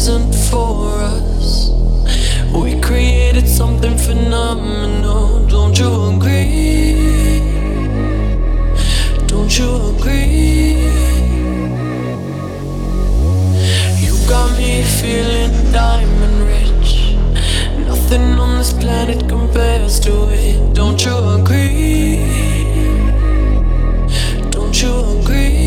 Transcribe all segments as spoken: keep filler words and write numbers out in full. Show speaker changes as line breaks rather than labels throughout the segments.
isn't for us. We created something phenomenal. Don't you agree? Don't you agree? You got me feeling diamond rich. Nothing on this planet compares to it. Don't you agree? Don't you agree?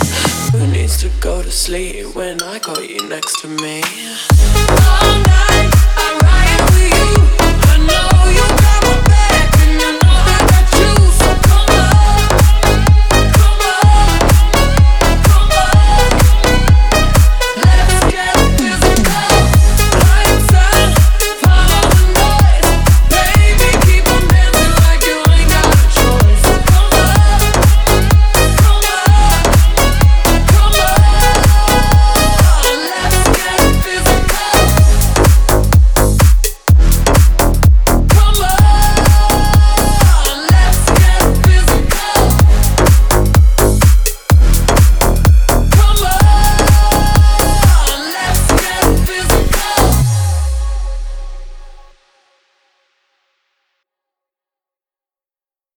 Go to sleep when I got you next to me all night.